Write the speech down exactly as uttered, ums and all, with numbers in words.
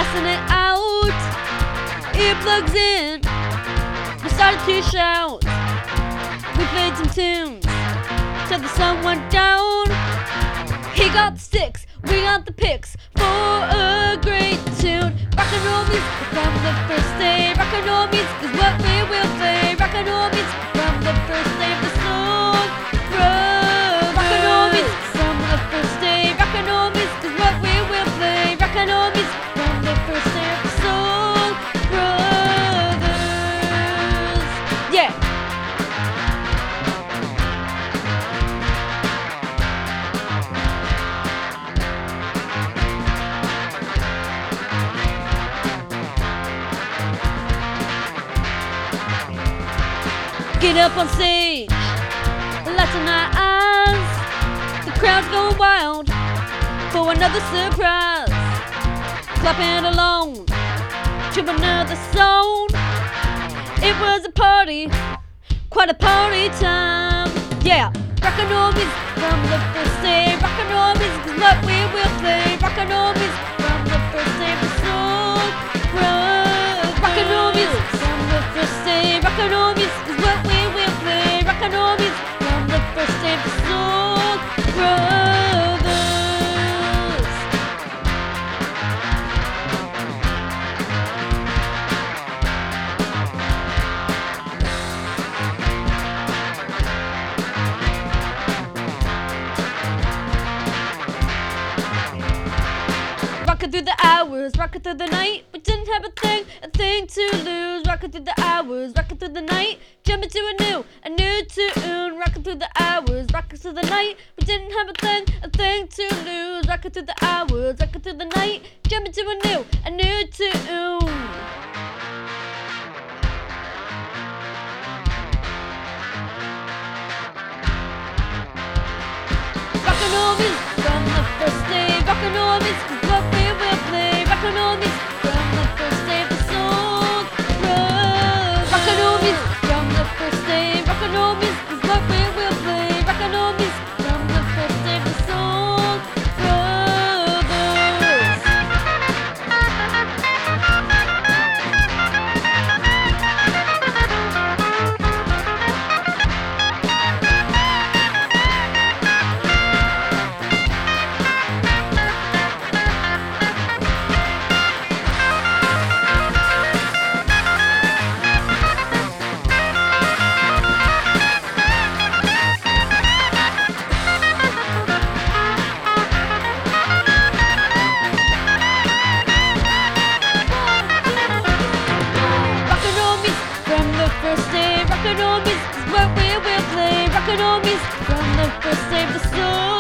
blasting it out, earplugs in, we started to shout. We played some tunes till the sun went down. He got the sticks, we got the picks for a great tune. Rock and roll music from the first day. Rock and roll music is what we will play. Rock and roll music from the first day of the song. Rock and roll music from the first day. Rock and roll music is what we will play. Rock and roll music from the first day of the song. Brothers, yeah. Get up on stage, lights in our eyes, the crowd's going wild for another surprise. Clapping along to another song. It was a party, quite a party time. Yeah, rock and roll music from the first day. Rock and roll music is what we will play. Rock and roll music from the first day of the song. Rock and roll music from the first day. Rock and roll music is what we will play. Rock and roll music from the first day of the song. Brothers. Rocking through the hours, rocking through the night. We didn't have a thing, a thing to lose. Rocking through the hours, rocking through the night. Jumping to a new, a new tune. Rocking through the hours, rocking through the night. We didn't have a thing, a thing to lose. Rocking through the hours, rocking through the night. Jumping to a new, a new tune. Rock and roll music from the first day. Rock and roll music is what we will play. Rock and roll music from the first day of the song. Rock and roll music from the first day. Rock and roll music is what we will play. Rock and roll music from the first day of the song. Brothers. First day, rock and roll music is what we will play. Rock and roll music from the first day of the song.